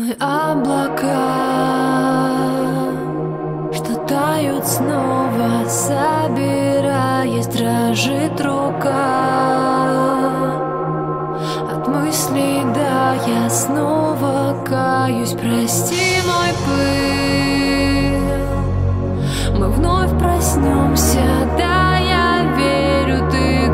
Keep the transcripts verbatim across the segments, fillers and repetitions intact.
Мы облака, что тают снова, собираясь, дрожит рука. От мыслей, да, я снова каюсь, прости мой пыл. Мы вновь проснемся, да, я верю, ты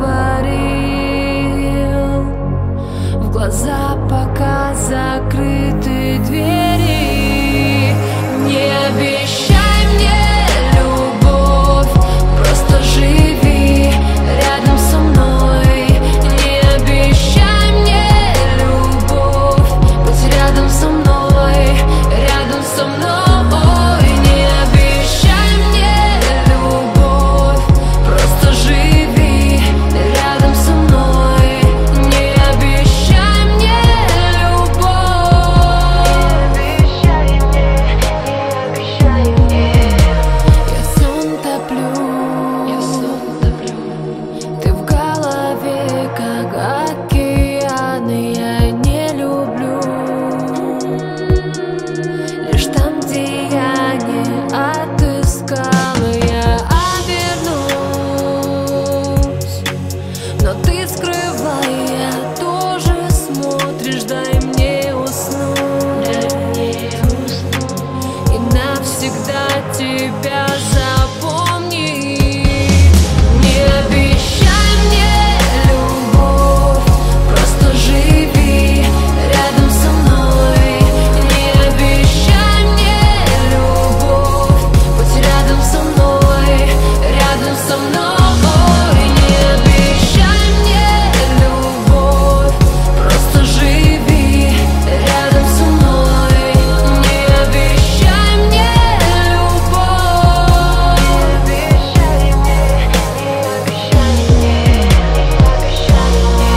говорил. В глаза пока закрыты двери. Не обещай мне любовь, просто живи рядом со мной. Не обещай мне любовь, быть рядом со мной, рядом со мной. Не обещай мне любовь, просто живи рядом со мной. Не обещай мне любовь, не обещай мне, не обещай мне. Я сон топлю, я сон топлю. Ты в голове, как океаны, я не люблю. Лишь там, где я не отыскала, я обернусь. Но ты скрывая, тоже смотришь, дай мне уснуть, и навсегда тебя запомнить. Не обещай мне любовь, просто живи рядом со мной. Не обещай мне любовь, быть рядом со мной, рядом со мной. Не обещай мне любовь, просто живи рядом со мной. Не обещай мне любовь, не обещай мне, не обещай мне, не обещай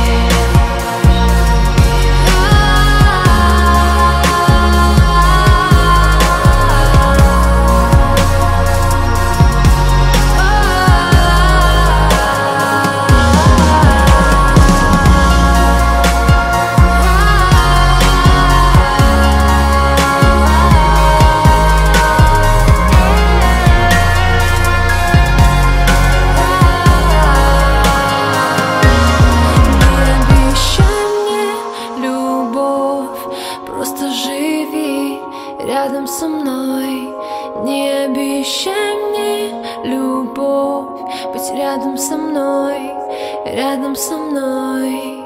рядом со мной. Не обещай мне любовь, быть рядом со мной, рядом со мной.